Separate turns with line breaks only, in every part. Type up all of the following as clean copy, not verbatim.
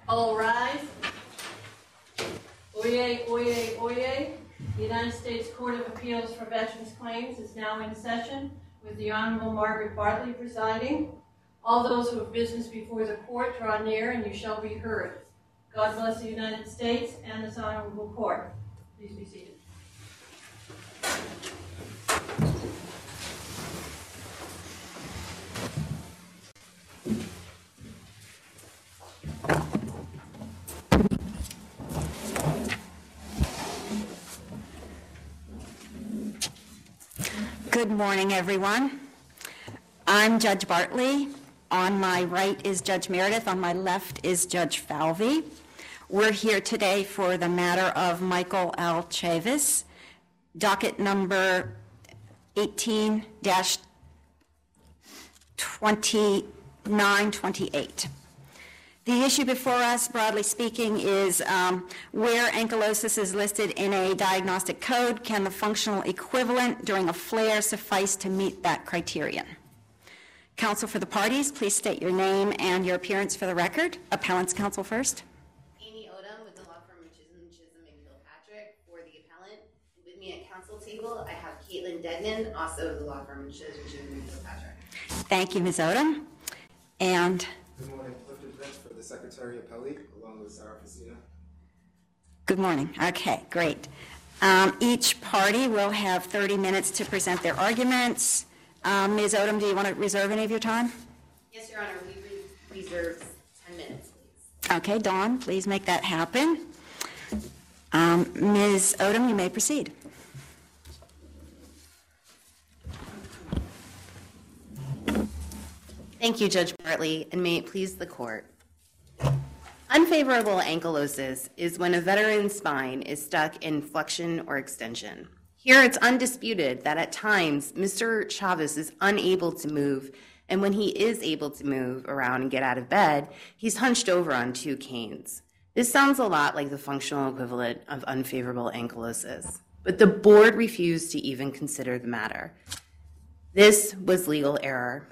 All rise. Oyez, oyez, oyez. The United States Court of Appeals for Veterans Claims is now in session with the Honorable Margaret Bartley presiding. All those who have business before the court draw near and you shall be heard. God bless the United States and this honorable court. Please be seated.
Good morning, everyone. I'm Judge Bartley. On my right is Judge Meredith. On my left is Judge Falvey. We're here today for the matter of Michael L. Chavis, docket number 18-2928. The issue before us, broadly speaking, is where ankylosis is listed in a diagnostic code, can the functional equivalent during a flare suffice to meet that criterion? Counsel for the parties, please state your name and your appearance for the record. Appellant's counsel first.
Amy Odom with the law firm of Chisholm and Kilpatrick for the appellant. With me at counsel table, I have Caitlin Dednan, also of the law firm of Chisholm and Kilpatrick.
Thank you, Ms. Odom. And
good morning, Clifton Prince for the Secretary Appellee, along with Sarah Facina.
Good morning. Okay, great. Each party will have 30 minutes to present their arguments. Ms. Odom, do you want to reserve any of your time?
Yes, Your Honor. We reserve 10 minutes, please.
Okay, Dawn, please make that happen. Ms. Odom, you may proceed.
Thank you, Judge Bartley, and may it please the court. Unfavorable ankylosis is when a veteran's spine is stuck in flexion or extension. Here it's undisputed that at times Mr. Chavis is unable to move, and when he is able to move around and get out of bed, he's hunched over on two canes. This sounds a lot like the functional equivalent of unfavorable ankylosis, but the board refused to even consider the matter. This was legal error.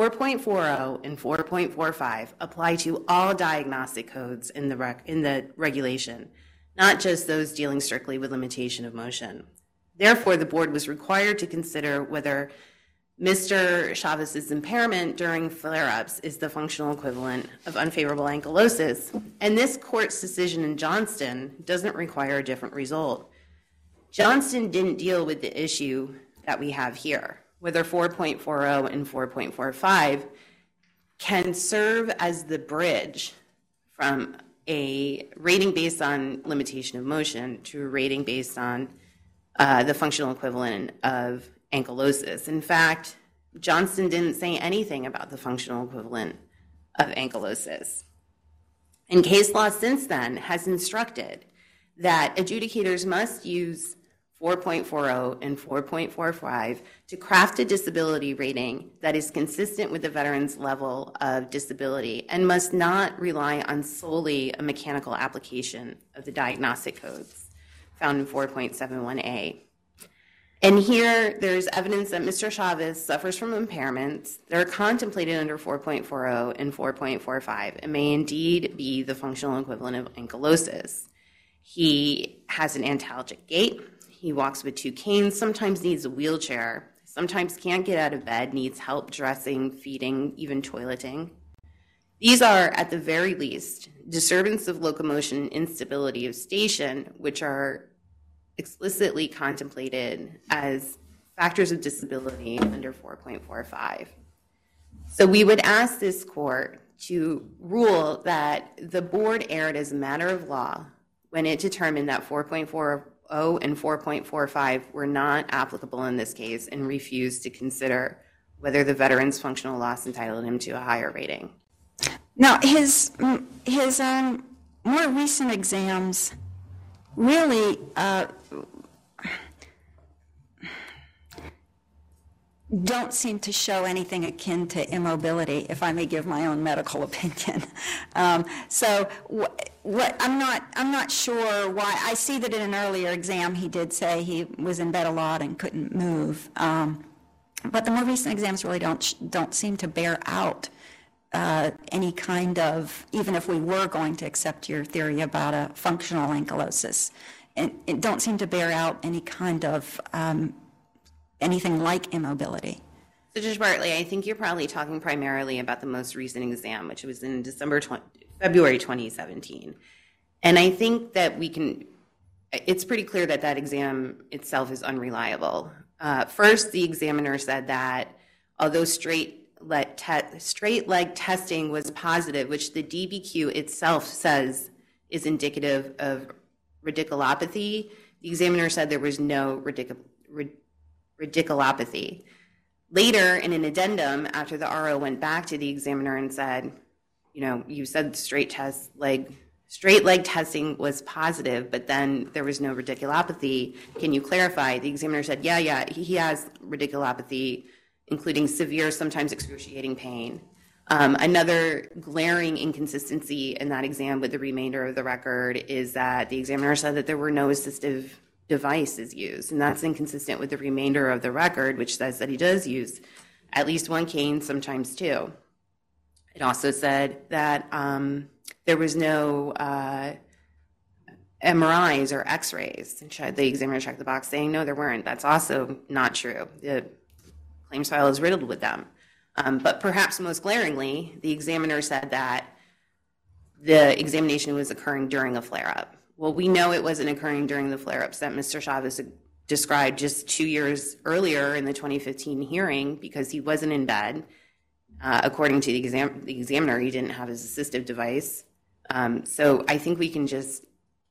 4.40 and 4.45 apply to all diagnostic codes in the regulation, not just those dealing strictly with limitation of motion. Therefore, the board was required to consider whether Mr. Chavis's impairment during flare-ups is the functional equivalent of unfavorable ankylosis, and this court's decision in Johnston doesn't require a different result. Johnston didn't deal with the issue that we have here, whether 4.40 and 4.45 can serve as the bridge from a rating based on limitation of motion to a rating based on the functional equivalent of ankylosis. In fact, Johnston didn't say anything about the functional equivalent of ankylosis. And case law since then has instructed that adjudicators must use 4.40 and 4.45 to craft a disability rating that is consistent with the veteran's level of disability and must not rely on solely a mechanical application of the diagnostic codes found in 4.71a. And here there's evidence that Mr. Chavis suffers from impairments that are contemplated under 4.40 and 4.45 and may indeed be the functional equivalent of ankylosis. He has an antalgic gait. He walks with two canes, sometimes needs a wheelchair, sometimes can't get out of bed, needs help dressing, feeding, even toileting. These are, at the very least, disturbance of locomotion and instability of station, which are explicitly contemplated as factors of disability under 4.45. So we would ask this court to rule that the board erred as a matter of law when it determined that 4.40 and 4.45 were not applicable in this case and refused to consider whether the veteran's functional loss entitled him to a higher rating.
Now, his more recent exams really don't seem to show anything akin to immobility, if I may give my own medical opinion. I'm not sure why. I see that in an earlier exam he did say he was in bed a lot and couldn't move. But the more recent exams really don't seem to bear out any kind of, even if we were going to accept your theory about a functional ankylosis, it don't seem to bear out any kind of anything like immobility.
So Judge Bartley, I think you're probably talking primarily about the most recent exam, which was in February 2017. And I think that it's pretty clear that that exam itself is unreliable. First, the examiner said that although straight leg testing was positive, which the DBQ itself says is indicative of radiculopathy, the examiner said there was no radiculopathy. Later, in an addendum, after the RO went back to the examiner and said, you said straight leg testing was positive, but then there was no radiculopathy. Can you clarify? The examiner said, yeah, he has radiculopathy, including severe, sometimes excruciating pain. Another glaring inconsistency in that exam with the remainder of the record is that the examiner said that there were no assistive devices used, and that's inconsistent with the remainder of the record, which says that he does use at least one cane, sometimes two. It also said that there was no MRIs or X-rays. The examiner checked the box saying, no, there weren't. That's also not true. The claims file is riddled with them. But perhaps most glaringly, the examiner said that the examination was occurring during a flare-up. Well, we know it wasn't occurring during the flare-ups that Mr. Chavez described just 2 years earlier in the 2015 hearing because he wasn't in bed. According to the examiner, he didn't have his assistive device. So I think we can just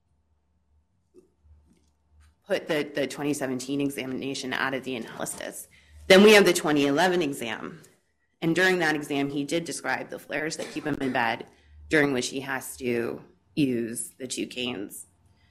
put the 2017 examination out of the analysis. Then we have the 2011 exam. And during that exam, he did describe the flares that keep him in bed, during which he has to use the two canes.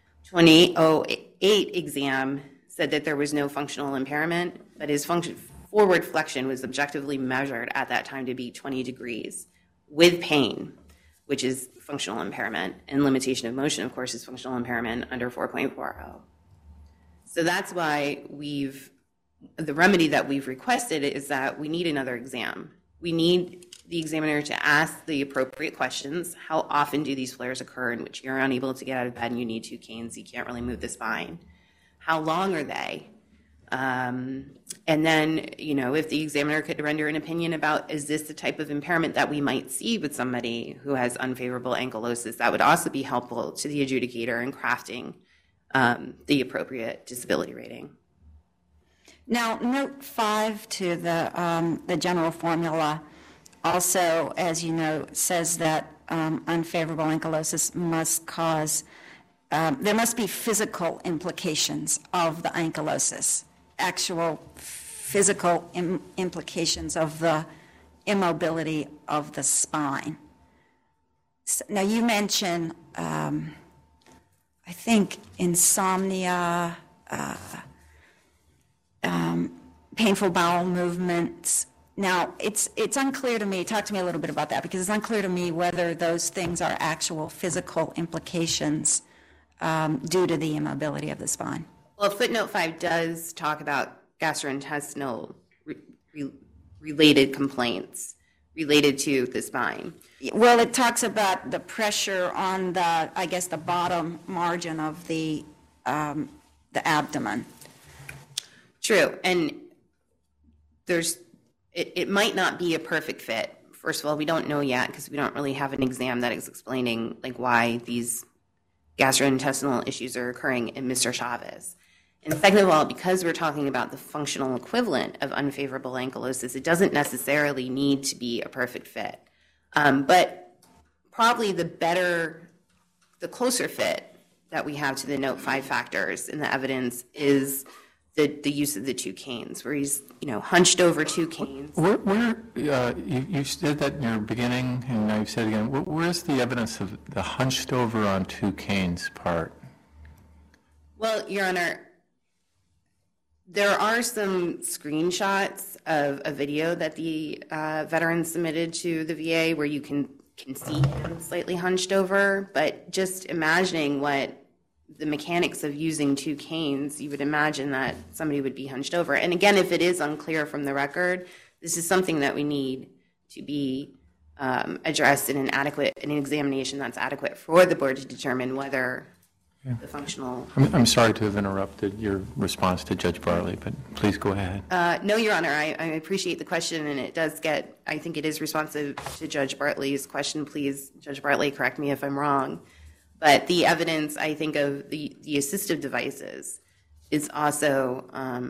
2008 exam said that there was no functional impairment, but his forward flexion was objectively measured at that time to be 20 degrees with pain, which is functional impairment, and limitation of motion, of course, is functional impairment under 4.40. So that's why the remedy that we've requested is that we need another exam. We need the examiner to ask the appropriate questions. How often do these flares occur in which you're unable to get out of bed and you need two canes, you can't really move the spine? How long are they? And then, if the examiner could render an opinion about, is this the type of impairment that we might see with somebody who has unfavorable ankylosis, that would also be helpful to the adjudicator in crafting the appropriate disability rating.
Now, note 5 to the general formula also, as you know, says that unfavorable ankylosis must cause, there must be physical implications of the ankylosis, actual physical implications of the immobility of the spine. So, now, you mentioned, I think, insomnia, painful bowel movements. Now, it's unclear to me, talk to me a little bit about that, because it's unclear to me whether those things are actual physical implications due to the immobility of the spine.
Well, footnote 5 does talk about gastrointestinal related complaints related to the spine.
Well, it talks about the pressure on the bottom margin of the abdomen.
True, and it might not be a perfect fit. First of all, we don't know yet because we don't really have an exam that is explaining why these gastrointestinal issues are occurring in Mr. Chavez. And second of all, because we're talking about the functional equivalent of unfavorable ankylosis, it doesn't necessarily need to be a perfect fit. But probably the closer fit that we have to the note 5 factors in the evidence is the use of the two canes, where he's hunched over two canes.
Where you said that in your beginning, and now you've said it again. Where's the evidence of the hunched over on two canes part?
Well, Your Honor, there are some screenshots of a video that the veteran submitted to the VA where you can see him slightly hunched over, but just imagining what the mechanics of using two canes, you would imagine that somebody would be hunched over. And again, if it is unclear from the record, this is something that we need to be addressed in an examination that's adequate for the board to determine whether the functional.
I'm sorry to have interrupted your response to Judge Bartley, but please go ahead.
No, Your Honor, I appreciate the question, and it does get, I think it is responsive to Judge Bartley's question. Please, Judge Bartley, correct me if I'm wrong. But the evidence, I think, of the assistive devices is also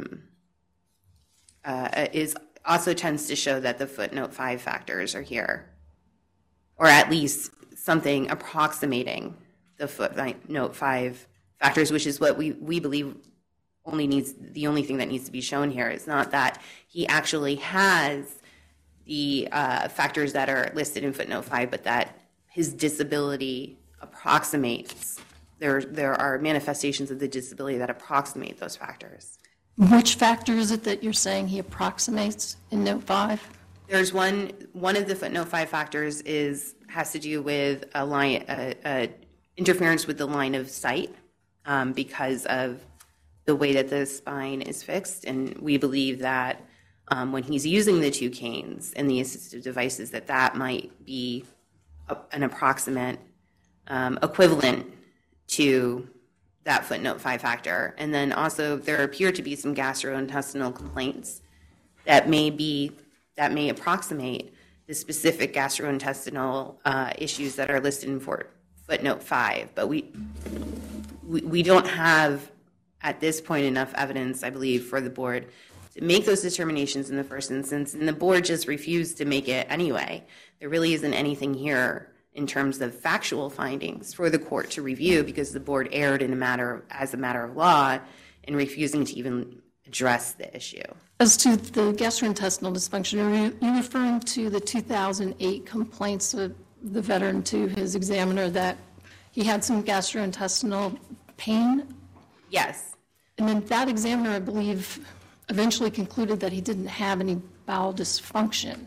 tends to show that the footnote 5 factors are here, or at least something approximating the footnote 5 factors, which is what we believe the only thing that needs to be shown here. Is not that he actually has the factors that are listed in footnote 5, but that his disability approximates. There are manifestations of the disability that approximate those factors.
Which factor is it that you're saying he approximates in note 5?
There's one of the footnote 5 factors has to do with interference with the line of sight because of the way that the spine is fixed, and we believe that when he's using the 2 canes and the assistive devices, that might be an approximate equivalent to that footnote 5 factor. And then also there appear to be some gastrointestinal complaints that may approximate the specific gastrointestinal issues that are listed in footnote 5. But we don't have at this point enough evidence, I believe, for the board to make those determinations in the first instance, and the board just refused to make it anyway. There really isn't anything here in terms of factual findings for the court to review because the board erred as a matter of law in refusing to even address the issue.
As to the gastrointestinal dysfunction, are you referring to the 2008 complaints of the veteran to his examiner that he had some gastrointestinal pain?
Yes.
And then that examiner, I believe, eventually concluded that he didn't have any bowel dysfunction.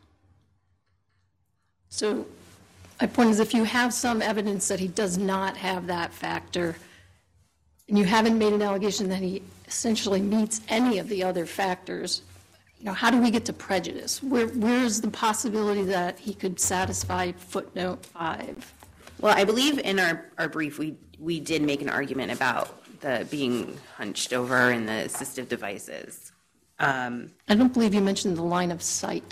So my point is, if you have some evidence that he does not have that factor, and you haven't made an allegation that he essentially meets any of the other factors, how do we get to prejudice? Where's the possibility that he could satisfy footnote 5?
Well, I believe in our brief we did make an argument about the being hunched over and the assistive devices.
I don't believe you mentioned the line of sight.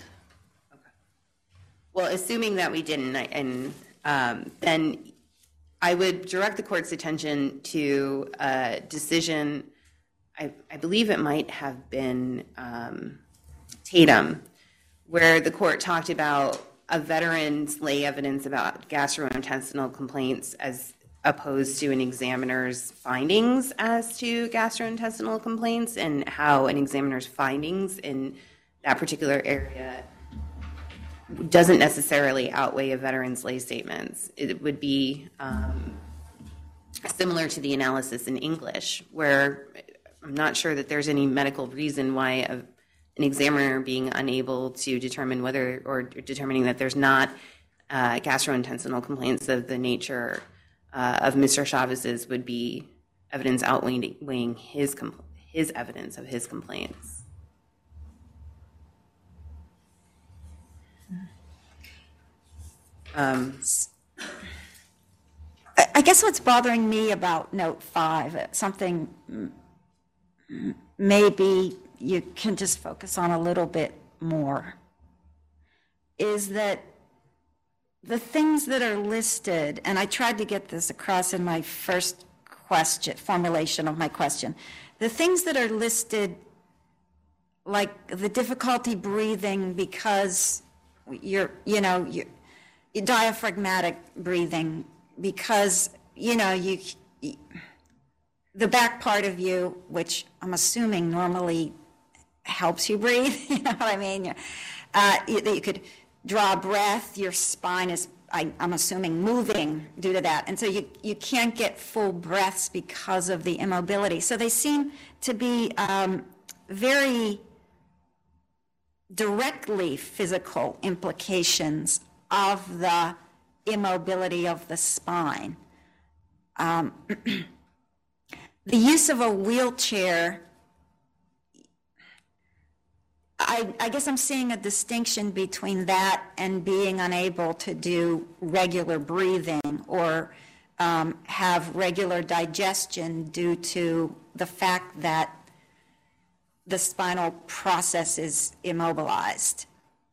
Well, assuming that we didn't, and then I would direct the court's attention to a decision, I believe it might have been Tatum, where the court talked about a veteran's lay evidence about gastrointestinal complaints as opposed to an examiner's findings as to gastrointestinal complaints, and how an examiner's findings in that particular area doesn't necessarily outweigh a veteran's lay statements. It would be similar to the analysis in English, where I'm not sure that there's any medical reason why an examiner being unable to determine whether, or determining that there's not gastrointestinal complaints of the nature of Mr. Chavez's would be evidence outweighing his evidence of his complaints.
I guess what's bothering me about note 5, something maybe you can just focus on a little bit more, is that the things that are listed, and I tried to get this across in my first formulation of my question, the things that are listed, like the difficulty breathing because you're diaphragmatic breathing because, the back part of you, which I'm assuming normally helps you breathe, you know what I mean? You could draw a breath, your spine is, I'm assuming, moving due to that. And so you can't get full breaths because of the immobility. So they seem to be very directly physical implications of the immobility of the spine. The use of a wheelchair, I guess I'm seeing a distinction between that and being unable to do regular breathing or have regular digestion due to the fact that the spinal process is immobilized.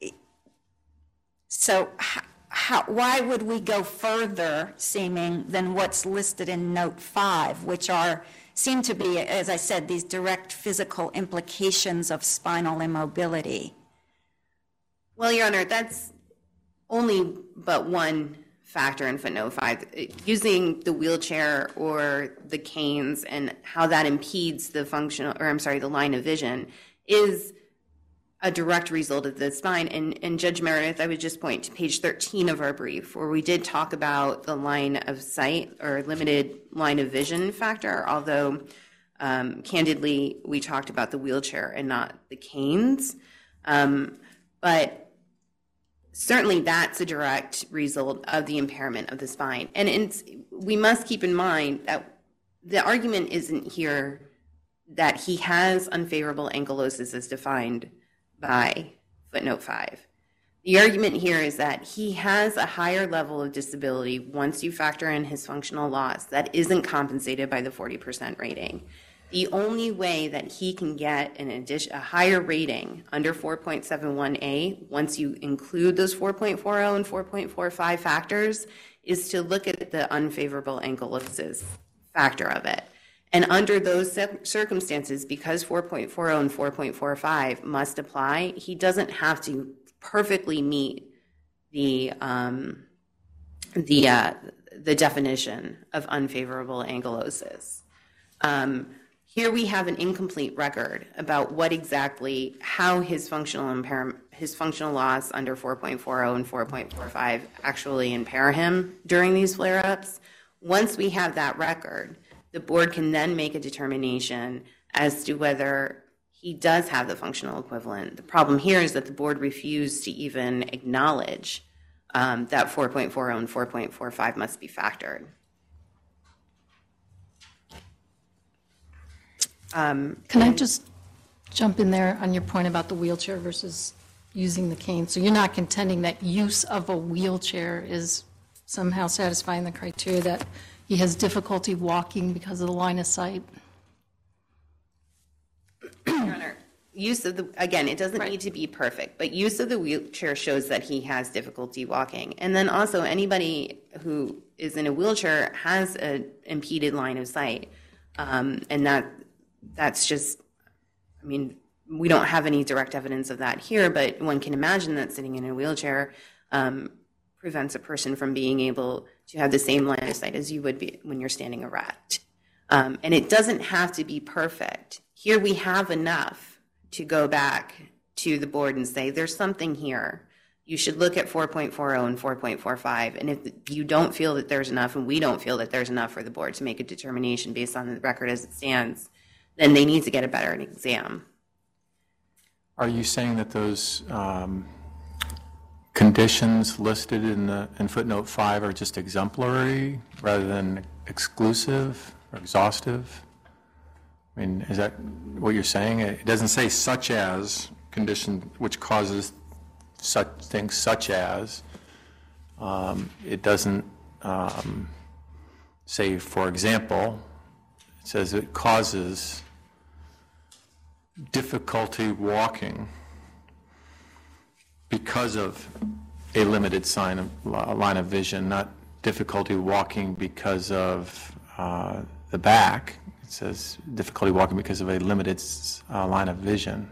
So why would we go further, seeming, than what's listed in Note 5, which seem to be, as I said, these direct physical implications of spinal immobility?
Well, Your Honor, that's only but one factor in footnote 5. Using the wheelchair or the canes and how that impedes the the line of vision is a direct result of the spine. And Judge Meredith, I would just point to page 13 of our brief, where we did talk about the line of sight or limited line of vision factor, although candidly, we talked about the wheelchair and not the canes. But certainly that's a direct result of the impairment of the spine. And we must keep in mind that the argument isn't here that he has unfavorable ankylosis as defined by footnote 5. The argument here is that he has a higher level of disability once you factor in his functional loss that isn't compensated by the 40% rating. The only way that he can get a higher rating under 4.71a, once you include those 4.40 and 4.45 factors, is to look at the unfavorable ankylosis factor of it. And under those circumstances, because 4.40 and 4.45 must apply, he doesn't have to perfectly meet the definition of unfavorable ankylosis. Here we have an incomplete record about how his functional loss under 4.40 and 4.45 actually impair him during these flare-ups. Once we have that record, the board can then make a determination as to whether he does have the functional equivalent. The problem here is that the board refused to even acknowledge that 4.40 and 4.45 must be factored.
Can I just jump in there on your point about the wheelchair versus using the cane? So you're not contending that use of a wheelchair is somehow satisfying the criteria that he has difficulty walking because of the line of sight?
Your Honor, again, it doesn't need to be perfect, but use of the wheelchair shows that he has difficulty walking. And then also anybody who is in a wheelchair has an impeded line of sight. And that's just, we don't have any direct evidence of that here, but one can imagine that sitting in a wheelchair prevents a person from being able to have the same line of sight as you would be when you're standing erect. And it doesn't have to be perfect. Here we have enough to go back to the board and say, there's something here. You should look at 4.40 and 4.45. And if you don't feel that there's enough, and we don't feel that there's enough for the board to make a determination based on the record as it stands, then they need to get a better exam.
Are you saying that those conditions listed in footnote 5 are just exemplary rather than exclusive or exhaustive? Is that what you're saying? It doesn't say such as condition which causes such things such as. It doesn't say, for example. It says it causes difficulty walking because of a limited line of vision, not difficulty walking because of the back. It says difficulty walking because of a limited line of vision.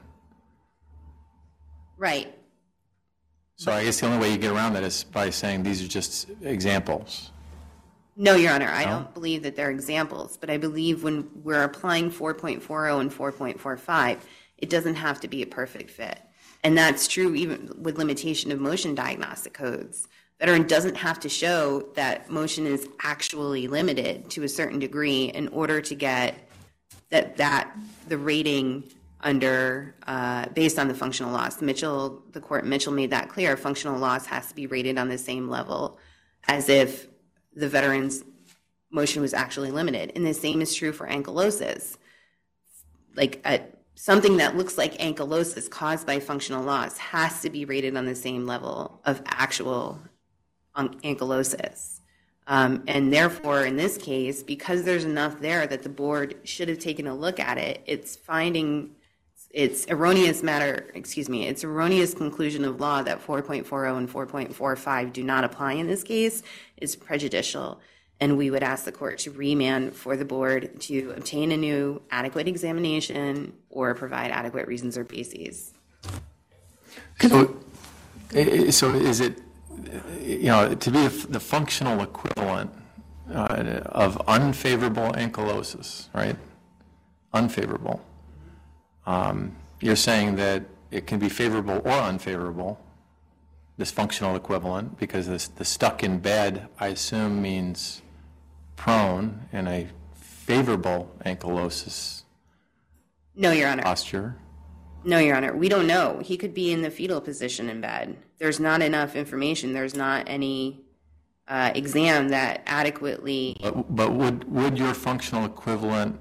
Right.
So I guess the only way you get around that is by saying these are just examples.
No, Your Honor, I don't believe that they're examples, but I believe when we're applying 4.40 and 4.45, it doesn't have to be a perfect fit. And that's true even with limitation of motion diagnostic codes. Veteran doesn't have to show that motion is actually limited to a certain degree in order to get the rating under based on the functional loss. The court Mitchell made that clear. Functional loss has to be rated on the same level as if the veteran's motion was actually limited. And the same is true for ankylosis. Like something that looks like ankylosis caused by functional loss has to be rated on the same level of actual ankylosis. And therefore, in this case, because there's enough there that the board should have taken a look at it, it's erroneous conclusion of law that 4.40 and 4.45 do not apply in this case is prejudicial. And we would ask the court to remand for the board to obtain a new adequate examination or provide adequate reasons or bases.
So is it, to be the functional equivalent of unfavorable ankylosis, right? Unfavorable. You're saying that it can be favorable or unfavorable, this functional equivalent, because the stuck in bed, I assume, means prone in a favorable ankylosis
No, Your Honor.
posture.
No, Your Honor. We don't know. He could be in the fetal position in bed. There's not enough information. There's not any exam that adequately.
But would your functional equivalent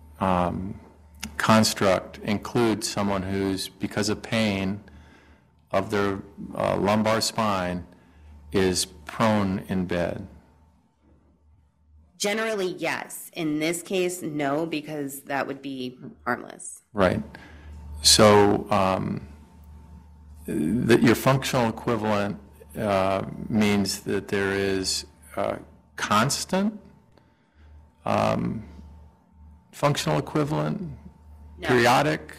construct include someone who's, because of pain of their lumbar spine, is prone in bed?
Generally, yes. In this case, no, because that would be harmless.
Right. So your functional equivalent means that there is constant functional equivalent,
No.
periodic?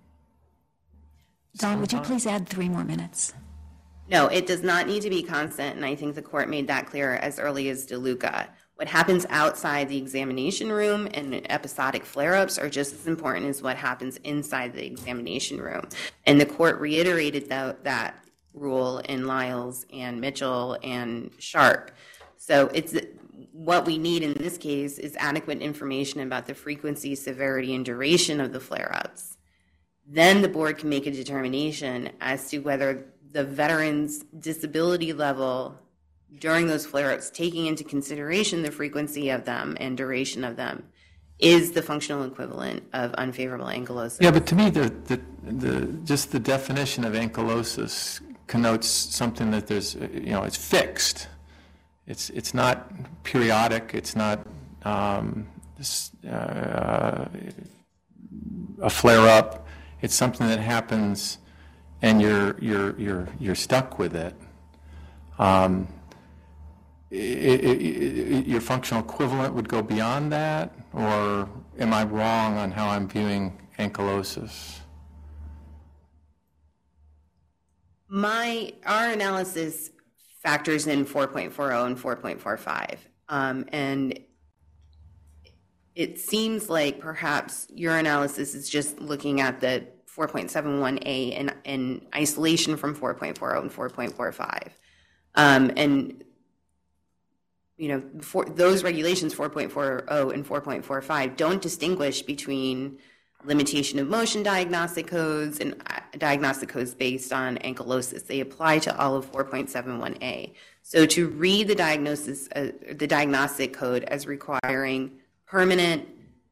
Don, would you please add 3 more minutes?
No, it does not need to be constant, and I think the court made that clear as early as DeLuca. What happens outside the examination room and episodic flare-ups are just as important as what happens inside the examination room. And the court reiterated that rule in Lyles and Mitchell and Sharp. So what we need in this case is adequate information about the frequency, severity, and duration of the flare-ups. Then the board can make a determination as to whether the veteran's disability level during those flare-ups, taking into consideration the frequency of them and duration of them, is the functional equivalent of unfavorable ankylosis.
Yeah, but to me, just the definition of ankylosis connotes something that there's, it's fixed. It's not periodic. It's not a flare-up. It's something that happens, and you're stuck with it. Your functional equivalent would go beyond that, or am I wrong on how I'm viewing ankylosis?
Our analysis factors in 4.40 and 4.45, and it seems like perhaps your analysis is just looking at the 4.71A in isolation from 4.40 and 4.45, and those regulations 4.40 and 4.45 don't distinguish between limitation of motion diagnostic codes and diagnostic codes based on ankylosis. They apply to all of 4.71A. So to read the diagnostic code as requiring permanent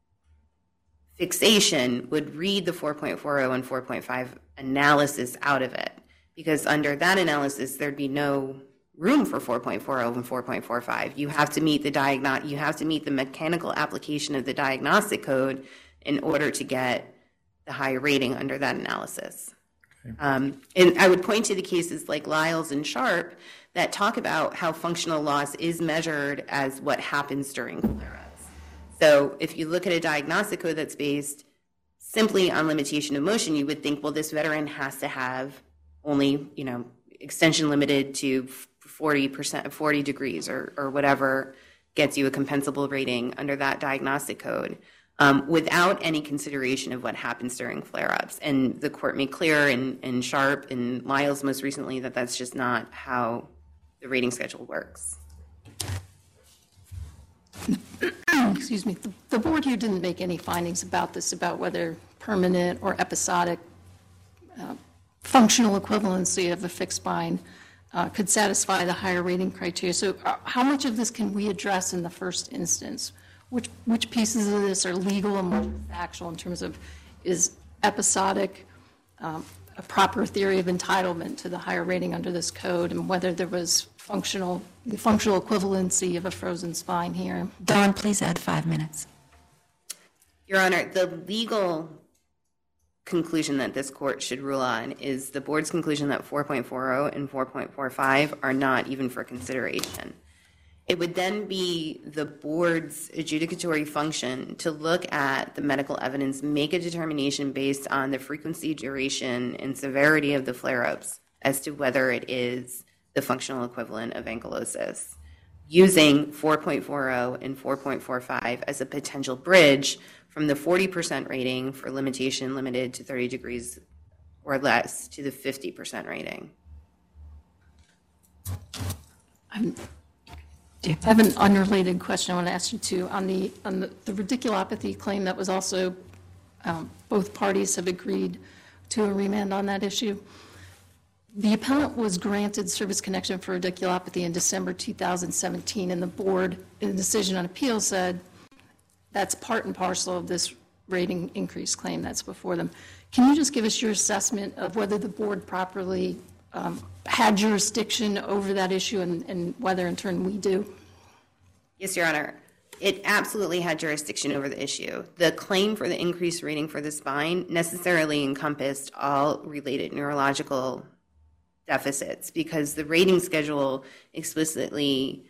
fixation would read the 4.40 and 4.5 analysis out of it, because under that analysis there'd be no room for 4.40 and 4.45. You have to meet the mechanical application of the diagnostic code in order to get the higher rating under that analysis. Okay. And I would point to the cases like Lyles and Sharp that talk about how functional loss is measured as what happens during flare-ups. So if you look at a diagnostic code that's based simply on limitation of motion, you would think, well, this veteran has to have only, extension limited to 40 degrees or whatever gets you a compensable rating under that diagnostic code, without any consideration of what happens during flare-ups. And the court made clear in Sharp and Lyles most recently that that's just not how the rating schedule works.
Excuse me, the board here didn't make any findings about this, about whether permanent or episodic functional equivalency of a fixed spine could satisfy the higher rating criteria. So how much of this can we address in the first instance? Which pieces of this are legal and which are factual in terms of, is episodic, a proper theory of entitlement to the higher rating under this code, and whether there was the functional equivalency of a frozen spine here.
Dawn, please add 5 minutes.
Your Honor, the legal conclusion that this court should rule on is the board's conclusion that 4.40 and 4.45 are not even for consideration. It would then be the board's adjudicatory function to look at the medical evidence, make a determination based on the frequency, duration, and severity of the flare-ups as to whether it is the functional equivalent of ankylosis, using 4.40 and 4.45 as a potential bridge from the 40% rating for limitation limited to 30 degrees or less to the 50% rating.
I have an unrelated question I want to ask you too. On the radiculopathy claim that was also, both parties have agreed to a remand on that issue. The appellant was granted service connection for radiculopathy in December 2017, and the board, in the decision on appeal, said that's part and parcel of this rating increase claim that's before them. Can you just give us your assessment of whether the board properly had jurisdiction over that issue and whether in turn we do?
Yes, Your Honor. It absolutely had jurisdiction over the issue. The claim for the increased rating for the spine necessarily encompassed all related neurological deficits because the rating schedule explicitly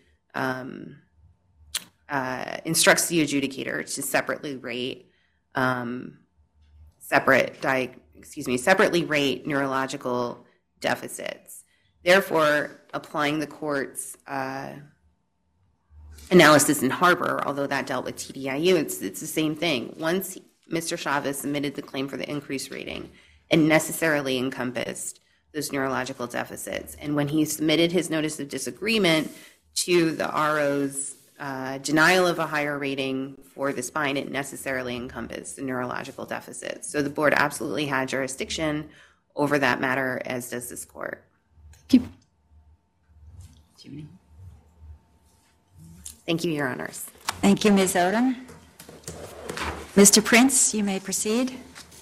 instructs the adjudicator to separately rate separately rate neurological deficits. Therefore, applying the court's analysis in Harbor, although that dealt with TDIU, it's the same thing. Once Mr. Chavez submitted the claim for the increased rating, it necessarily encompassed those neurological deficits. And when he submitted his notice of disagreement to the RO's denial of a higher rating for the spine, it necessarily encompassed the neurological deficits. So the board absolutely had jurisdiction over that matter, as does this court.
Thank
you. Thank you, Your Honors.
Thank you, Ms. Odom. Mr. Prince, you may proceed.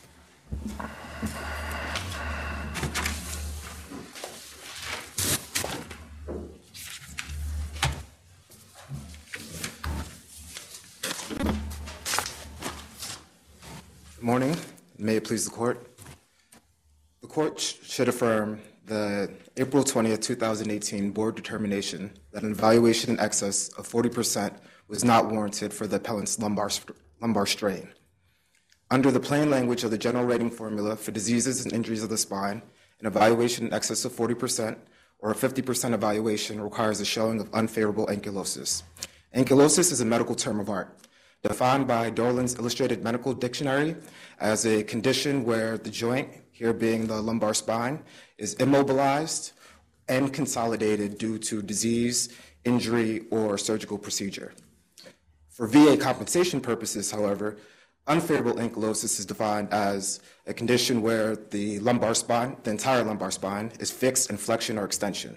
Good morning. May it please the court. The court should affirm the April 20th, 2018 board determination that an evaluation in excess of 40% was not warranted for the appellant's lumbar strain. Under the plain language of the general rating formula for diseases and injuries of the spine, an evaluation in excess of 40% or a 50% evaluation requires a showing of unfavorable ankylosis. Ankylosis is a medical term of art, defined by Dorland's Illustrated Medical Dictionary as a condition where the joint, here being the lumbar spine, is immobilized and consolidated due to disease, injury, or surgical procedure. For VA compensation purposes, however, unfavorable ankylosis is defined as a condition where the lumbar spine, the entire lumbar spine, is fixed in flexion or extension.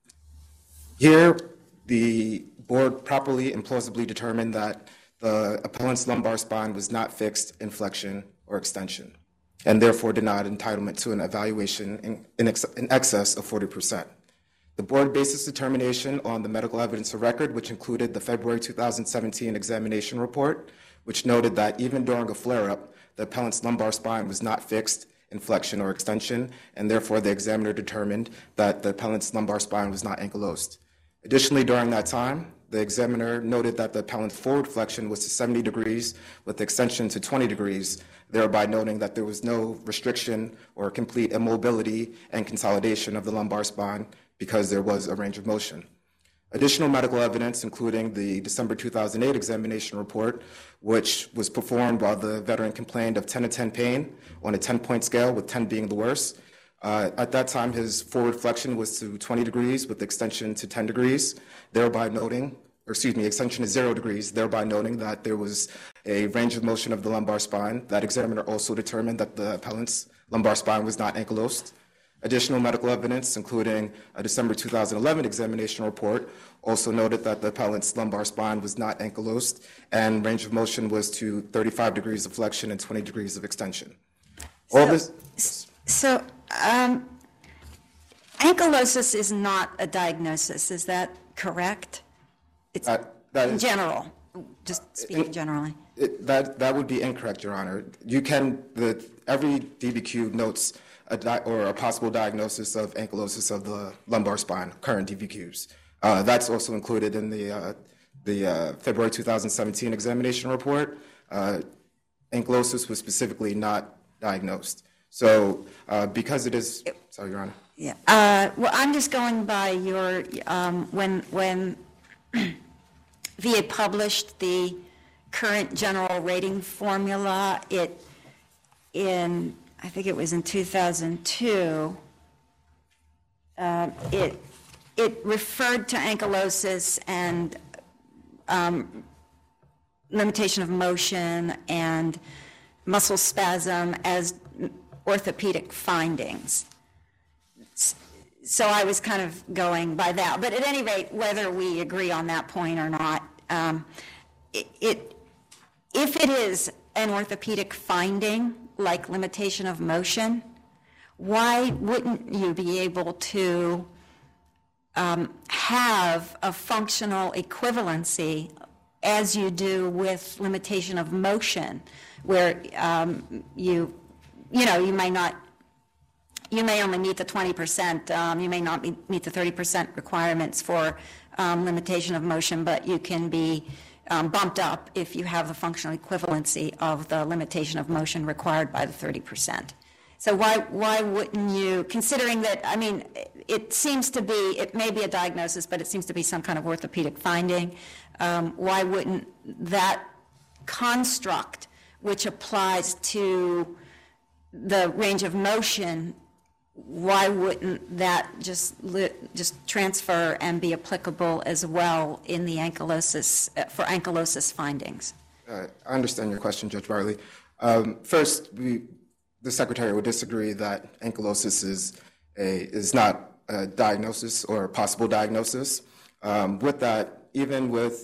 Here, the board properly and plausibly determined that the appellant's lumbar spine was not fixed in flexion or extension, and therefore denied entitlement to an evaluation in excess of 40%. The board based its determination on the medical evidence of record, which included the February 2017 examination report, which noted that even during a flare-up, the appellant's lumbar spine was not fixed in flexion or extension, and therefore the examiner determined that the appellant's lumbar spine was not ankylosed. Additionally, during that time, the examiner noted that the appellant's forward flexion was to 70 degrees with extension to 20 degrees, thereby noting that there was no restriction or complete immobility and consolidation of the lumbar spine because there was a range of motion. Additional medical evidence, including the December 2008 examination report, which was performed while the veteran complained of 10 to 10 pain on a 10-point scale, with 10 being the worst. At that time, his forward flexion was to 20 degrees with extension to 10 degrees, thereby noting, extension to 0 degrees, thereby noting that there was a range of motion of the lumbar spine. That examiner also determined that the appellant's lumbar spine was not ankylosed. Additional medical evidence, including a December 2011 examination report, also noted that the appellant's lumbar spine was not ankylosed, and range of motion was to 35 degrees of flexion and 20 degrees of extension. All this,
So, ankylosis is not a diagnosis, is that correct? It's
that
in
is,
general, just speaking generally.
that would be incorrect, Your Honor. You can, every DBQ notes a possible diagnosis of ankylosis of the lumbar spine, current DBQs. That's also included in the February 2017 examination report. Ankylosis was specifically not diagnosed. So because it is, sorry, Your Honor.
Yeah. Well, I'm just going by your, when VA published the current general rating formula, I think it was in 2002, it referred to ankylosis and limitation of motion and muscle spasm as orthopedic findings. So I was kind of going by that. But at any rate, whether we agree on that point or not, if it is an orthopedic finding, like limitation of motion, why wouldn't you be able to have a functional equivalency as you do with limitation of motion, where you may only meet the 20%, you may not meet the 30% requirements for limitation of motion, but you can be bumped up if you have the functional equivalency of the limitation of motion required by the 30%. So why wouldn't you, considering that, I mean, it seems to be, it may be a diagnosis, but it seems to be some kind of orthopedic finding, why wouldn't that construct, which applies to the range of motion, why wouldn't that just transfer and be applicable as well in the ankylosis, for ankylosis findings?
I understand your question, Judge Bartley. First, the Secretary would disagree that ankylosis is not a diagnosis or a possible diagnosis. With that, even with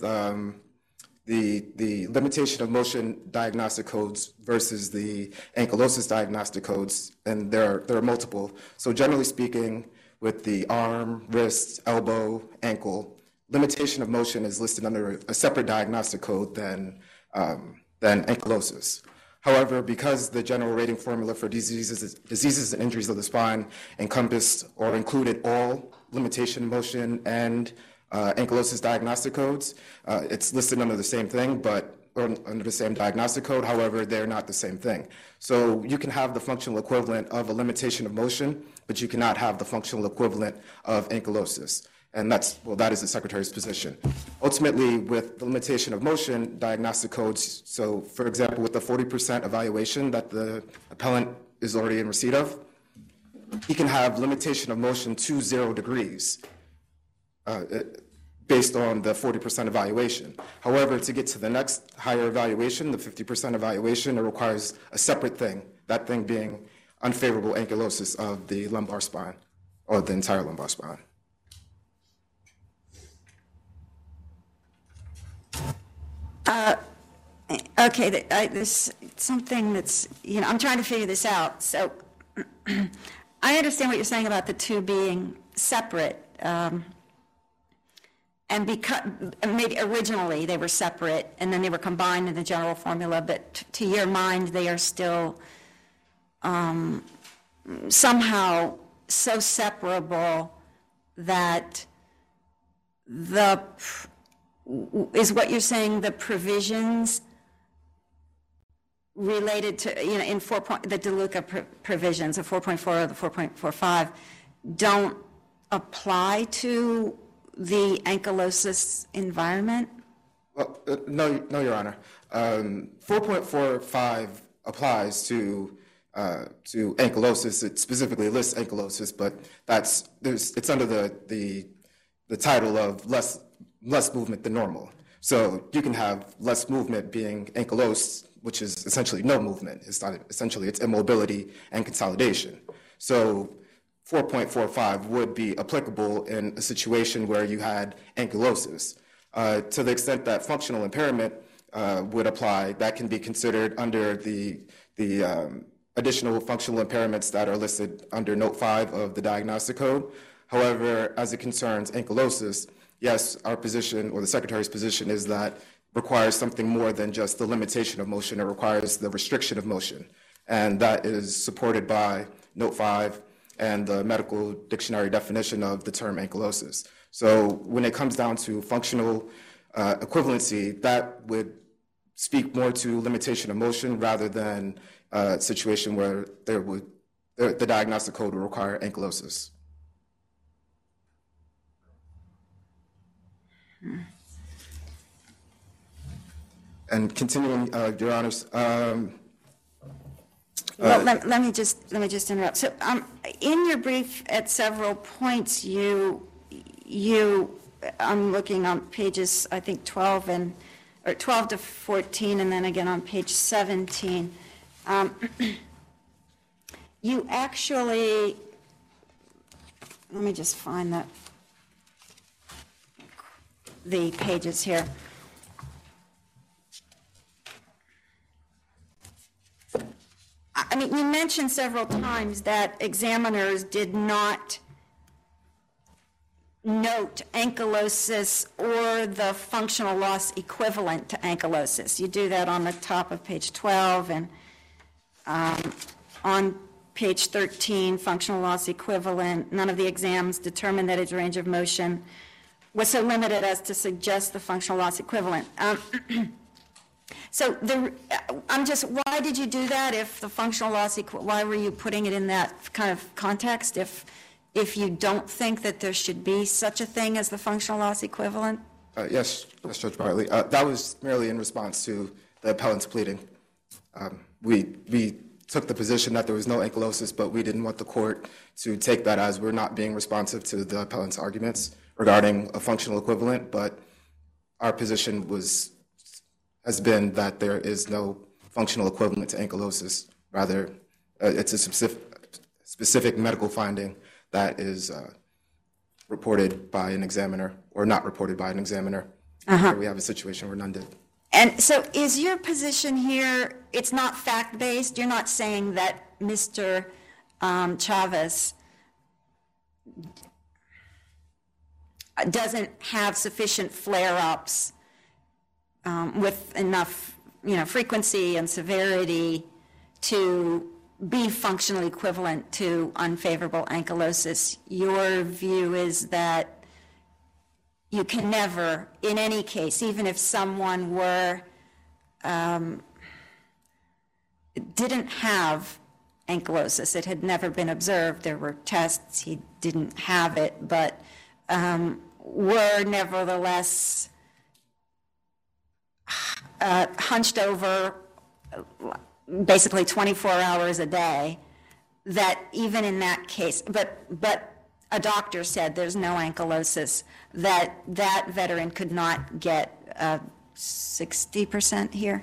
the limitation of motion diagnostic codes versus the ankylosis diagnostic codes, and there are multiple. So generally speaking, with the arm, wrist, elbow, ankle, limitation of motion is listed under a separate diagnostic code than ankylosis. However, because the general rating formula for diseases and injuries of the spine encompassed or included all limitation of motion and ankylosis diagnostic codes, it's listed under the same thing, or under the same diagnostic code. However, they're not the same thing. So you can have the functional equivalent of a limitation of motion, but you cannot have the functional equivalent of ankylosis. And that is the Secretary's position. Ultimately, with the limitation of motion diagnostic codes, so for example, with the 40% evaluation that the appellant is already in receipt of, he can have limitation of motion to 0 degrees based on the 40% evaluation. However, to get to the next higher evaluation, the 50% evaluation, it requires a separate thing, that thing being unfavorable ankylosis of the lumbar spine, or the entire lumbar spine.
Okay, there's something that's, I'm trying to figure this out. So I understand what you're saying about the two being separate. And because maybe originally they were separate and then they were combined in the general formula, but to your mind they are still somehow so separable that is what you're saying, the provisions related to, in the DeLuca provisions of 4.4 or the 4.45 don't apply to the ankylosis environment?
Well, no, Your Honor. 4.45 applies to ankylosis. It specifically lists ankylosis, but it's under the title of less movement than normal. So you can have less movement being ankylosed, which is essentially no movement. It's immobility and consolidation. So 4.45 would be applicable in a situation where you had ankylosis. To the extent that functional impairment would apply, that can be considered under the additional functional impairments that are listed under Note 5 of the Diagnostic Code. However, as it concerns ankylosis, yes, our position, or the Secretary's position, is that requires something more than just the limitation of motion. It requires the restriction of motion. And that is supported by Note 5 and the medical dictionary definition of the term ankylosis. So when it comes down to functional equivalency, that would speak more to limitation of motion rather than a situation where the diagnostic code would require ankylosis. And continuing, Your Honors,
Well, let me just interrupt. So, in your brief, at several points, I'm looking on pages, I think 12 to 14, and then again on page 17. You actually, let me just find the pages here. I mean, you mentioned several times that examiners did not note ankylosis or the functional loss equivalent to ankylosis. You do that on the top of page 12, and on page 13, functional loss equivalent. None of the exams determined that its range of motion was so limited as to suggest the functional loss equivalent. So why did you do that if the functional loss, why were you putting it in that kind of context if you don't think that there should be such a thing as the functional loss equivalent?
Yes, Judge Bartley. That was merely in response to the appellant's pleading. We took the position that there was no ankylosis, but we didn't want the court to take that as we're not being responsive to the appellant's arguments regarding a functional equivalent, but our position has been that there is no functional equivalent to ankylosis. Rather, it's a specific medical finding that is reported by an examiner or not reported by an examiner. We have a situation where none did.
And so is your position here, it's not fact-based? You're not saying that Mr. Chavez doesn't have sufficient flare-ups with enough, frequency and severity to be functionally equivalent to unfavorable ankylosis. Your view is that you can never, in any case, even if someone didn't have ankylosis, it had never been observed, there were tests, he didn't have it, but were nevertheless hunched over basically 24 hours a day, that even in that case, but a doctor said there's no ankylosis, that veteran could not get 60% here?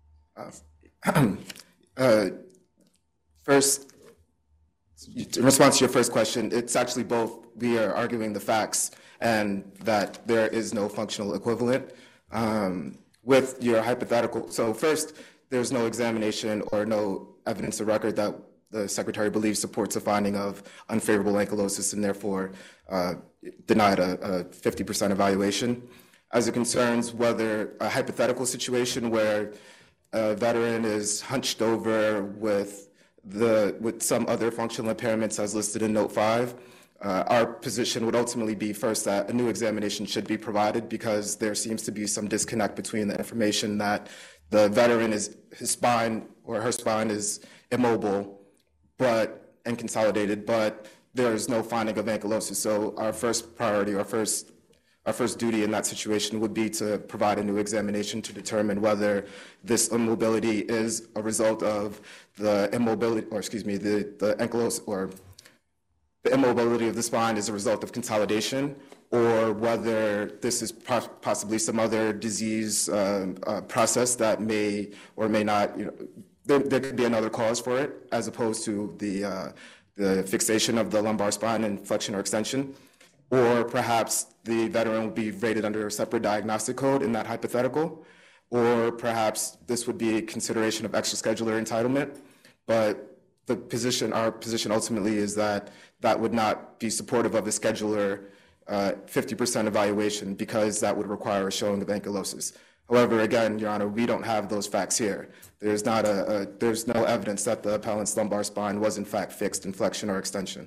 First, in response to your first question, it's actually both. We are arguing the facts and that there is no functional equivalent. With your hypothetical, so first, there's no examination or no evidence of record that the Secretary believes supports a finding of unfavorable ankylosis and therefore denied a 50% evaluation. As it concerns whether a hypothetical situation where a veteran is hunched over with some other functional impairments as listed in Note 5, our position would ultimately be first that a new examination should be provided because there seems to be some disconnect between the information that the veteran his spine or her spine is immobile and consolidated, but there is no finding of ankylosis. So our first priority, our first duty in that situation would be to provide a new examination to determine whether this immobility is a result of the immobility, or excuse me, the ankylosis or the immobility of the spine is a result of consolidation, or whether this is possibly some other disease process that may or may not, there could be another cause for it, as opposed to the fixation of the lumbar spine and flexion or extension. Or perhaps the veteran would be rated under a separate diagnostic code in that hypothetical. Or perhaps this would be a consideration of extraschedular entitlement. But
our position ultimately is that that would not be supportive of a scheduler 50% evaluation because that would require a showing of ankylosis. However, again, Your Honor, we don't have those facts here. There's no evidence that the appellant's lumbar spine was in fact fixed in flexion or extension.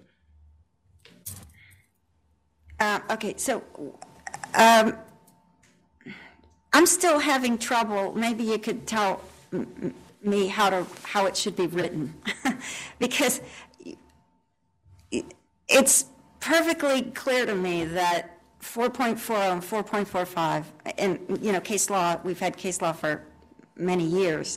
Okay, so I'm still having trouble. Maybe you could tell me how it should be written, because it's perfectly clear to me that 4.40 and 4.45, and case law, we've had case law for many years,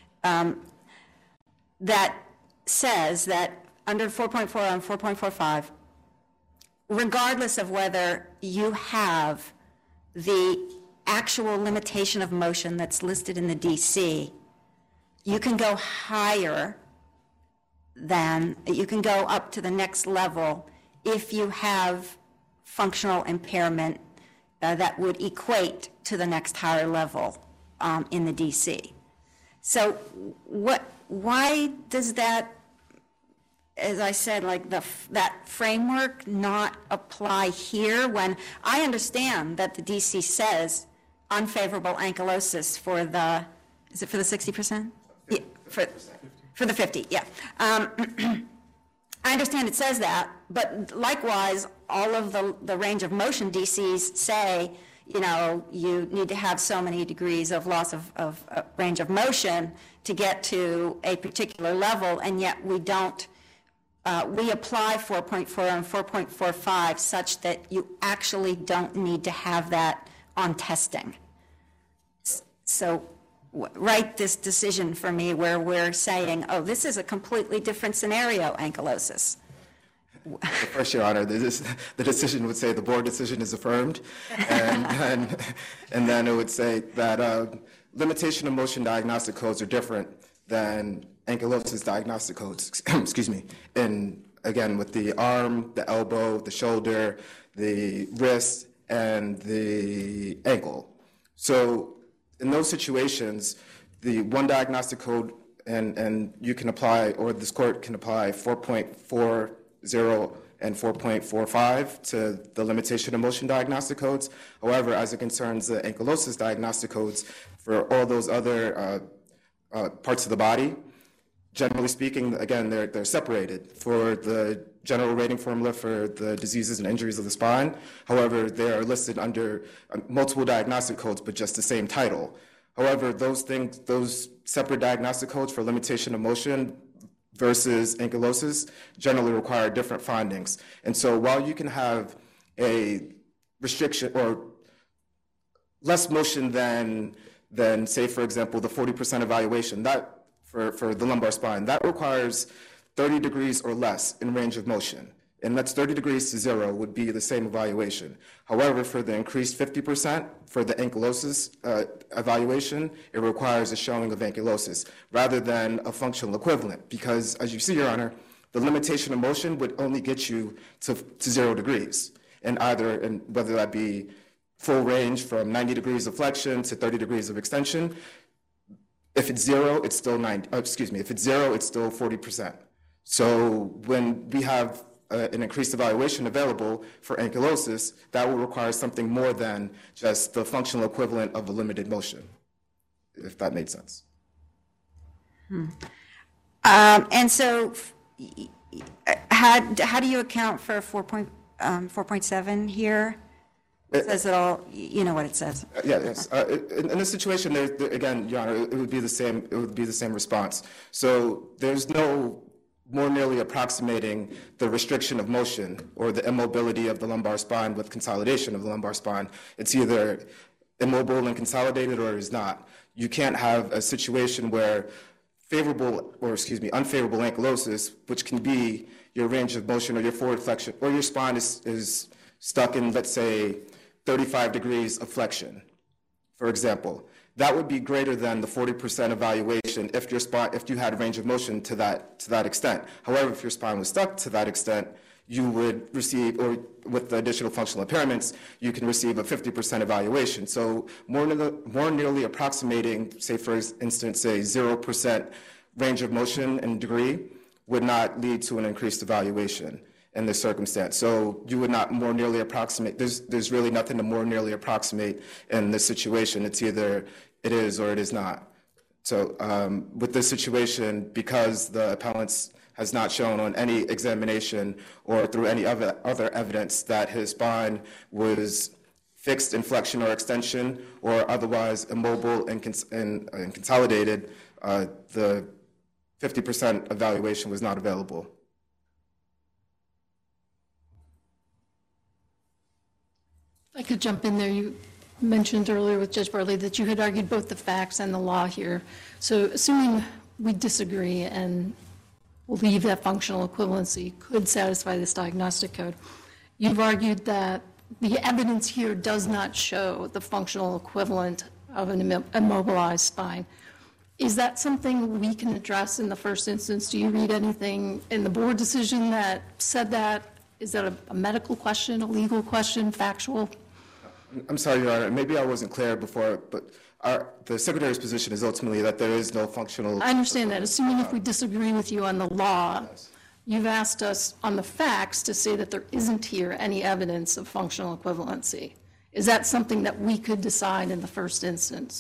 that says that under 4.40 and 4.45, regardless of whether you have the actual limitation of motion that's listed in the DC, you can go higher than, you can go up to the next level if you have functional impairment that would equate to the next higher level in the DC. So why does that, as I said, like that framework not apply here when I understand that the DC says unfavorable ankylosis for the, is it for the 60%? Yeah, for the 50, yeah. I understand it says that, but likewise, all of the range of motion DCs say, you need to have so many degrees of loss of range of motion to get to a particular level, and yet we don't. We apply 4.4 and 4.45 such that you actually don't need to have that on testing. So write this decision for me where we're saying, oh, this is a completely different scenario, ankylosis.
First, Your Honor, the decision would say the board decision is affirmed, and then it would say that limitation of motion diagnostic codes are different than ankylosis diagnostic codes, excuse me, and again, with the arm, the elbow, the shoulder, the wrist, and the ankle. So in those situations, the one diagnostic code, and you can apply, or this court can apply 4.40 and 4.45 to the limitation of motion diagnostic codes. However, as it concerns the ankylosis diagnostic codes for all those other parts of the body, generally speaking, again, they're separated for the general rating formula for the diseases and injuries of the spine. However, they are listed under multiple diagnostic codes, but just the same title. However, those separate diagnostic codes for limitation of motion versus ankylosis generally require different findings. And so while you can have a restriction or less motion than say, for example, the 40% evaluation, that for the lumbar spine, that requires 30 degrees or less in range of motion. And that's 30 degrees to 0 would be the same evaluation. However, for the increased 50% for the ankylosis evaluation, it requires a showing of ankylosis rather than a functional equivalent, because as you see, Your Honor, the limitation of motion would only get you to 0 degrees, and whether that be full range from 90 degrees of flexion to 30 degrees of extension. If it's 0, it's still if it's 0, it's still 40%. So when we have an increased evaluation available for ankylosis, that will require something more than just the functional equivalent of a limited motion, if that made sense.
And so how do you account for 4.7 here? It says it all, you know what it says.
Yes. In this situation, there, again, Your Honor, it would be the same. It would be the same response. So there's no more nearly approximating the restriction of motion or the immobility of the lumbar spine with consolidation of the lumbar spine. It's either immobile and consolidated or it is not. You can't have a situation where unfavorable ankylosis, which can be your range of motion or your forward flexion, or your spine is stuck in, let's say, 35 degrees of flexion, for example. That would be greater than the 40% evaluation if you had a range of motion to that extent. However, if your spine was stuck to that extent, you would receive, or with the additional functional impairments, you can receive a 50% evaluation. So more nearly approximating, say for instance, say 0% range of motion in degree would not lead to an increased evaluation in this circumstance. So you would not more nearly approximate, there's really nothing to more nearly approximate in this situation. It's either it is or it is not. So with this situation, because the appellant has not shown on any examination or through any other evidence that his spine was fixed in flexion or extension or otherwise immobile and consolidated, the 50% evaluation was not available.
If I could jump in there, you mentioned earlier with Judge Bartley that you had argued both the facts and the law here. So assuming we disagree and believe that functional equivalency could satisfy this diagnostic code, you've argued that the evidence here does not show the functional equivalent of an immobilized spine. Is that something we can address in the first instance? Do you read anything in the board decision that said that? Is that a medical question, a legal question, factual?
I'm sorry, Your Honor. Maybe I wasn't clear before, but the Secretary's position is ultimately that there is no functional...
I understand that. Assuming if we disagree with you on the law, you've asked us on the facts to say that there isn't here any evidence of functional equivalency. Is that something that we could decide in the first instance?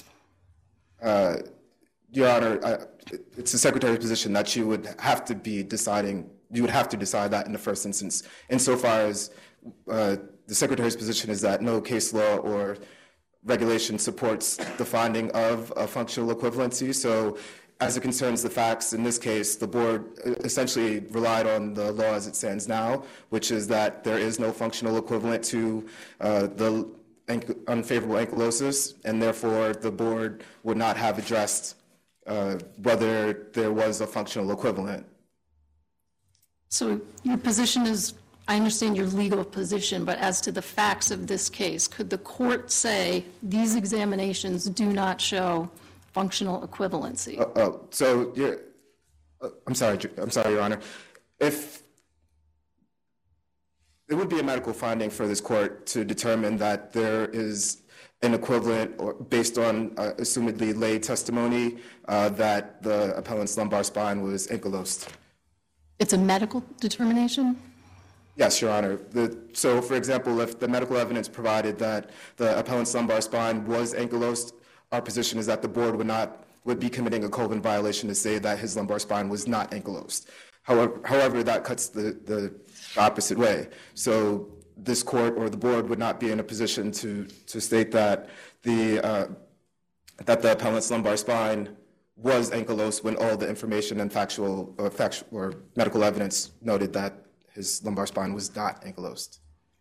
Your Honor, it's the Secretary's position that you would have to be deciding, you would have to decide that in the first instance. Insofar as the Secretary's position is that no case law or regulation supports the finding of a functional equivalency. So as it concerns the facts, in this case, the board essentially relied on the law as it stands now, which is that there is no functional equivalent to the unfavorable ankylosis, and therefore the board would not have addressed whether there was a functional equivalent.
So your position is, I understand your legal position, but as to the facts of this case, could the court say these examinations do not show functional equivalency?
So I'm sorry, Your Honor. If it would be a medical finding for this court to determine that there is an equivalent, or based on assumedly lay testimony, that the appellant's lumbar spine was ankylosed.
It's a medical determination?
Yes, Your Honor. So, for example, if the medical evidence provided that the appellant's lumbar spine was ankylosed, our position is that the board would be committing a Colvin violation to say that his lumbar spine was not ankylosed. However, that cuts the opposite way. So this court or the board would not be in a position to state that the appellant's lumbar spine was ankylosed when all the information and factual or medical evidence noted that his lumbar spine was not ankylosed.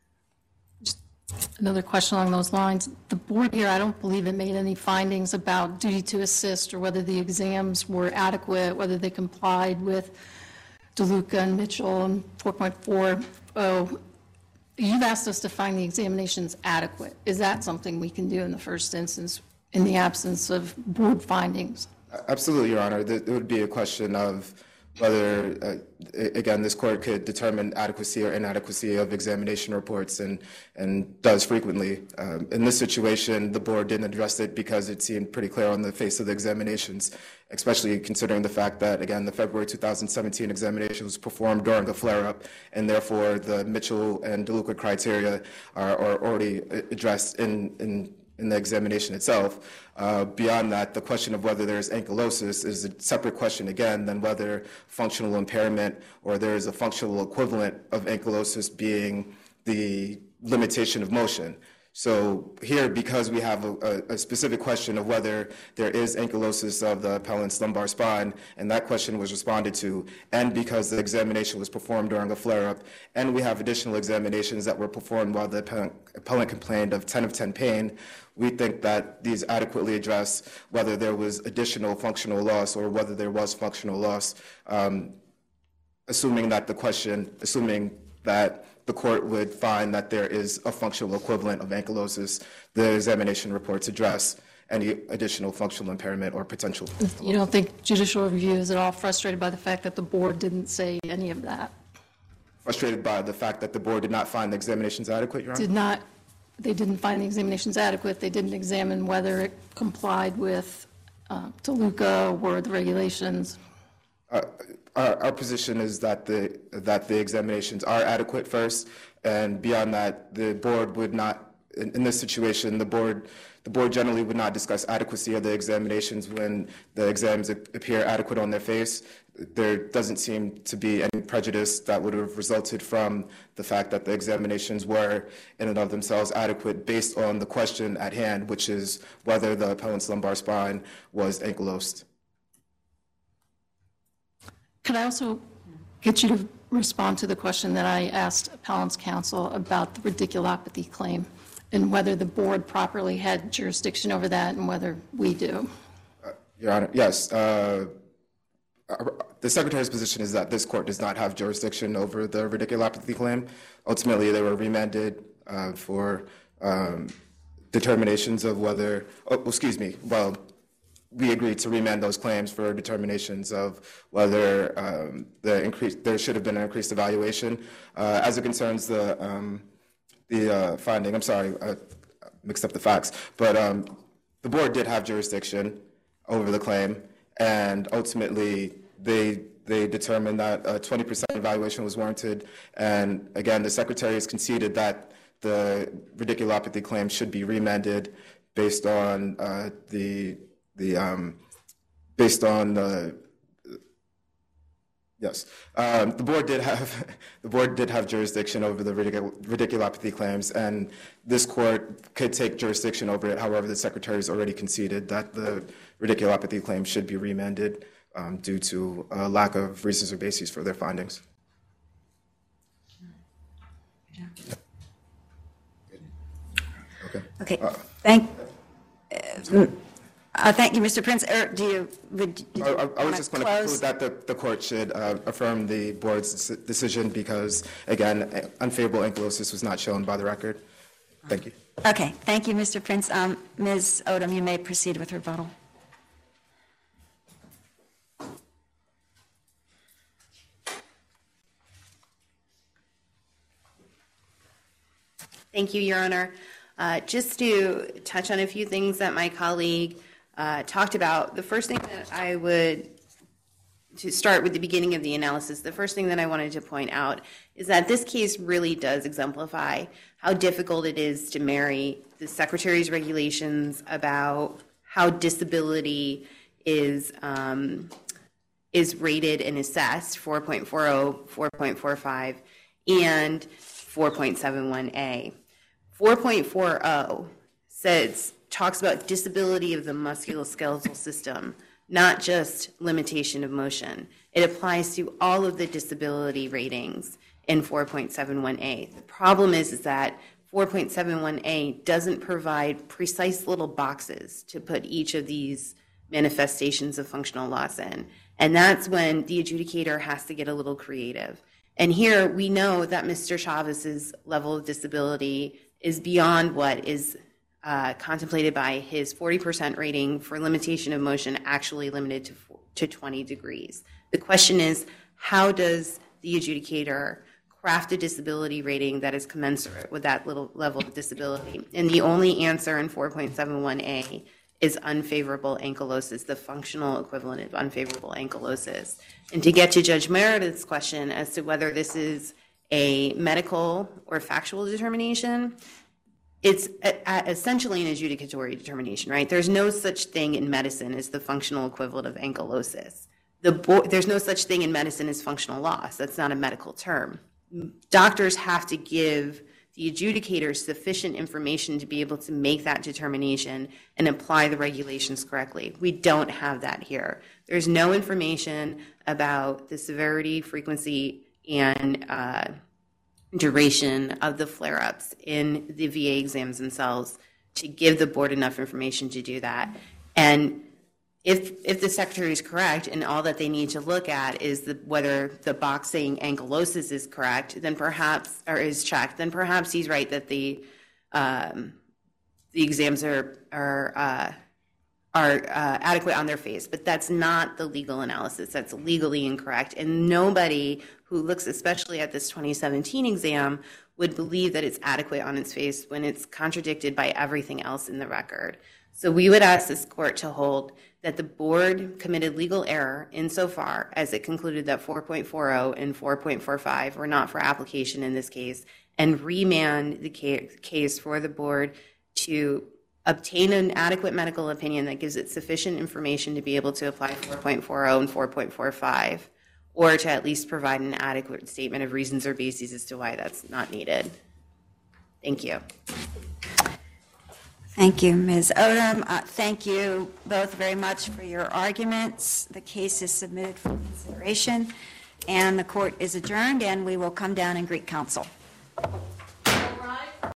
Another question along those lines. The board here, I don't believe it made any findings about duty to assist or whether the exams were adequate, whether they complied with DeLuca and Mitchell and 4.40. You've asked us to find the examinations adequate. Is that something we can do in the first instance in the absence of board findings?
Absolutely, Your Honor. It would be a question of whether, again, this court could determine adequacy or inadequacy of examination reports and does frequently. In this situation, the board didn't address it because it seemed pretty clear on the face of the examinations, especially considering the fact that, again, the February 2017 examination was performed during a flare-up, and therefore the Mitchell and DeLuca criteria are already addressed in the examination itself. Beyond that, the question of whether there's ankylosis is a separate question again than whether functional impairment or there is a functional equivalent of ankylosis being the limitation of motion. So here, because we have a specific question of whether there is ankylosis of the appellant's lumbar spine, and that question was responded to, and because the examination was performed during a flare-up, and we have additional examinations that were performed while the appellant complained of 10 of 10 pain, we think that these adequately address whether there was additional functional loss or whether there was functional loss, assuming that the court would find that there is a functional equivalent of ankylosis, the examination reports address any additional functional impairment or potential.
You don't think judicial review is at all frustrated by the fact that the board didn't say any of that?
Frustrated by the fact that the board did not find the examinations adequate, Your Honor?
They didn't find the examinations adequate. They didn't examine whether it complied with DeLuca or the regulations.
our position is that the examinations are adequate first, and beyond that, the board would not, in this situation, the board generally would not discuss adequacy of the examinations when the exams appear adequate on their face. There doesn't seem to be any prejudice that would have resulted from the fact that the examinations were in and of themselves adequate based on the question at hand, which is whether the appellant's lumbar spine was ankylosed.
Could I also get you to respond to the question that I asked appellant's counsel about the radiculopathy claim and whether the board properly had jurisdiction over that and whether we do?
Your Honor, yes. The Secretary's position is that this court does not have jurisdiction over the radiculopathy claim. Ultimately, they were remanded for determinations of whether, we agreed to remand those claims for determinations of whether there should have been an increased evaluation. As it concerns the finding, I'm sorry, I mixed up the facts, but the board did have jurisdiction over the claim, and ultimately they determined that a 20% evaluation was warranted. And again, the Secretary has conceded that the radiculopathy claim should be remanded based on the board did have jurisdiction over the radiculopathy claims, and this court could take jurisdiction over it. However, the Secretary has already conceded that the radiculopathy claim should be remanded due to a lack of reasons or bases for their findings.
Okay. Thank you, Mr. Prince.
I was just going to conclude that the court should affirm the board's decision because, again, unfavorable ankylosis was not shown by the record. Thank you.
Okay. Thank you, Mr. Prince. Ms. Odom, you may proceed with rebuttal.
Thank you, Your Honor. Just to touch on a few things that my colleague talked about, the first thing that I would, to start with the beginning of the analysis, the first thing that I wanted to point out is that this case really does exemplify how difficult it is to marry the Secretary's regulations about how disability is rated and assessed, 4.40, 4.45, and 4.71a. 4.40 talks about disability of the musculoskeletal system, not just limitation of motion. It applies to all of the disability ratings in 4.71a. The problem is that 4.71a doesn't provide precise little boxes to put each of these manifestations of functional loss in. And that's when the adjudicator has to get a little creative. And here we know that Mr. Chavez's level of disability is beyond what is contemplated by his 40% rating for limitation of motion, actually limited to 20 degrees. The question is, how does the adjudicator craft a disability rating that is commensurate with that little level of disability? And the only answer in 4.71a is unfavorable ankylosis, the functional equivalent of unfavorable ankylosis. And to get to Judge Meredith's question as to whether this is a medical or factual determination, it's essentially an adjudicatory determination, right? There's no such thing in medicine as the functional equivalent of ankylosis. There's no such thing in medicine as functional loss. That's not a medical term. Doctors have to give the adjudicator sufficient information to be able to make that determination and apply the regulations correctly. We don't have that here. There's no information about the severity, frequency, and duration of the flare-ups in the VA exams themselves to give the board enough information to do that. And if the secretary is correct and all that they need to look at is whether the box saying ankylosis is correct, then perhaps, or is checked, then perhaps he's right that the exams are adequate on their face. But that's not the legal analysis. That's legally incorrect. And nobody who looks especially at this 2017 exam would believe that it's adequate on its face when it's contradicted by everything else in the record. So we would ask this court to hold that the board committed legal error insofar as it concluded that 4.40 and 4.45 were not for application in this case, and remand the case for the board to obtain an adequate medical opinion that gives it sufficient information to be able to apply 4.40 and 4.45, or to at least provide an adequate statement of reasons or bases as to why that's not needed. Thank you.
Thank you, Ms. Odom. Thank you both very much for your arguments. The case is submitted for consideration, and the court is adjourned, and we will come down and greet counsel.